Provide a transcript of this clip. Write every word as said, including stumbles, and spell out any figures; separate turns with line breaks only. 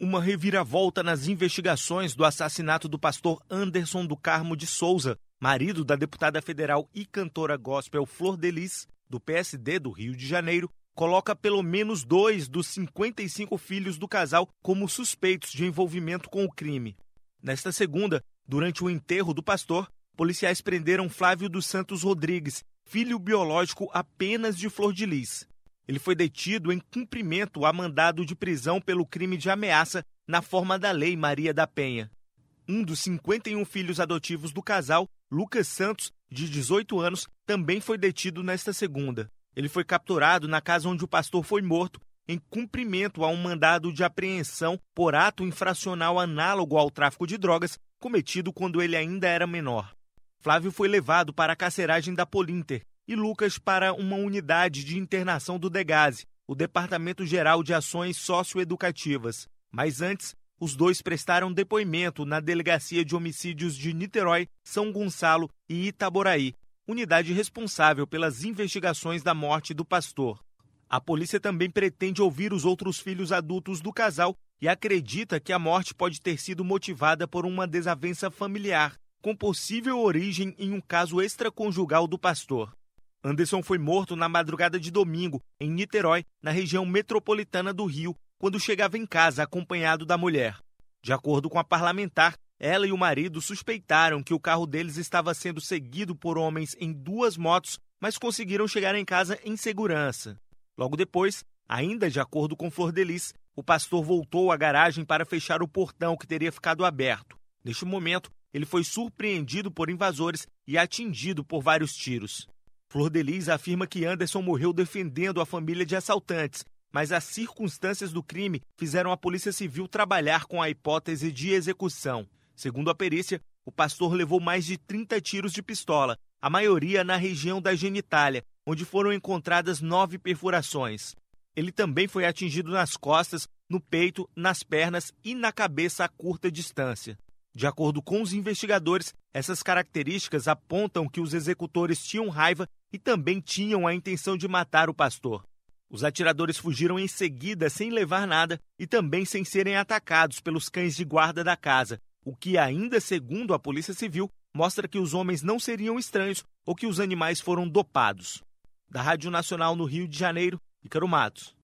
Uma reviravolta nas investigações do assassinato do pastor Anderson do Carmo de Souza, marido da deputada federal e cantora gospel Flor de Lis, do P S D do Rio de Janeiro, coloca pelo menos dois dos cinquenta e cinco filhos do casal como suspeitos de envolvimento com o crime. Nesta segunda, durante o enterro do pastor, policiais prenderam Flávio dos Santos Rodrigues, filho biológico apenas de Flor de Lis. Ele foi detido em cumprimento a mandado de prisão pelo crime de ameaça na forma da Lei Maria da Penha. Um dos cinquenta e um filhos adotivos do casal, Lucas Santos, de dezoito anos, também foi detido nesta segunda. Ele foi capturado na casa onde o pastor foi morto, em cumprimento a um mandado de apreensão por ato infracional análogo ao tráfico de drogas, cometido quando ele ainda era menor. Flávio foi levado para a carceragem da Polinter e Lucas para uma unidade de internação do DEGASE, o Departamento Geral de Ações Socioeducativas. Mas antes, os dois prestaram depoimento na Delegacia de Homicídios de Niterói, São Gonçalo e Itaboraí, unidade responsável pelas investigações da morte do pastor. A polícia também pretende ouvir os outros filhos adultos do casal e acredita que a morte pode ter sido motivada por uma desavença familiar, com possível origem em um caso extraconjugal do pastor. Anderson foi morto na madrugada de domingo, em Niterói, na região metropolitana do Rio, quando chegava em casa acompanhado da mulher. De acordo com a parlamentar, ela e o marido suspeitaram que o carro deles estava sendo seguido por homens em duas motos, mas conseguiram chegar em casa em segurança. Logo depois, ainda de acordo com Flor de Lis, o pastor voltou à garagem para fechar o portão que teria ficado aberto. Neste momento, ele foi surpreendido por invasores e atingido por vários tiros. Flor de Lis afirma que Anderson morreu defendendo a família de assaltantes, mas as circunstâncias do crime fizeram a Polícia Civil trabalhar com a hipótese de execução. Segundo a perícia, o pastor levou mais de trinta tiros de pistola, a maioria na região da genitália, onde foram encontradas nove perfurações. Ele também foi atingido nas costas, no peito, nas pernas e na cabeça a curta distância. De acordo com os investigadores, essas características apontam que os executores tinham raiva e também tinham a intenção de matar o pastor. Os atiradores fugiram em seguida sem levar nada e também sem serem atacados pelos cães de guarda da casa, o que ainda, segundo a Polícia Civil, mostra que os homens não seriam estranhos ou que os animais foram dopados. Da Rádio Nacional no Rio de Janeiro, Ícaro Matos.